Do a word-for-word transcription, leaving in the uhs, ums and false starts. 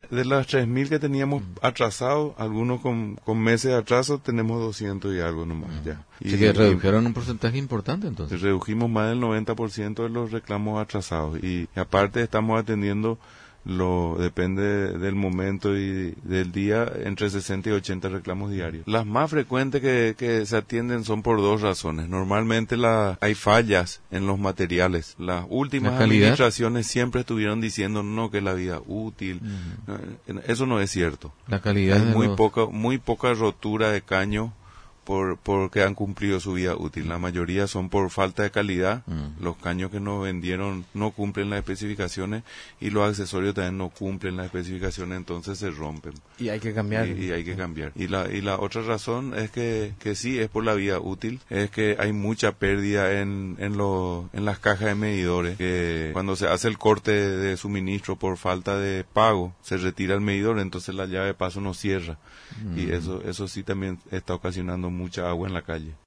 de las tres mil que teníamos Mm. atrasados, algunos con, con meses de atraso, tenemos doscientos y algo nomás Mm. ya. Así Y, que redujeron un porcentaje importante entonces. redujimos más del noventa por ciento de los reclamos atrasados. Y, y aparte estamos atendiendo, lo depende del momento y del día, entre sesenta y ochenta reclamos diarios. Las más frecuentes que, que se atienden son por dos razones. Normalmente la, hay fallas en los materiales. Las últimas ¿La calidad? administraciones siempre estuvieron diciendo no, que la vida útil. Mm. No, eso no es cierto. La calidad Hay de muy los- poca, muy poca rotura de caño por porque han cumplido su vida útil. La mayoría son por falta de calidad. Mm. Los caños que nos vendieron no cumplen las especificaciones y los accesorios también no cumplen las especificaciones, entonces se rompen. Y hay que cambiar. Y, y hay que cambiar. Y la y la otra razón es que, que sí, es por la vida útil, es que hay mucha pérdida en en, lo, en las cajas de medidores, que cuando se hace el corte de suministro por falta de pago, se retira el medidor, entonces la llave de paso no cierra. Mm. Y eso eso sí también está ocasionando mucha agua en la calle.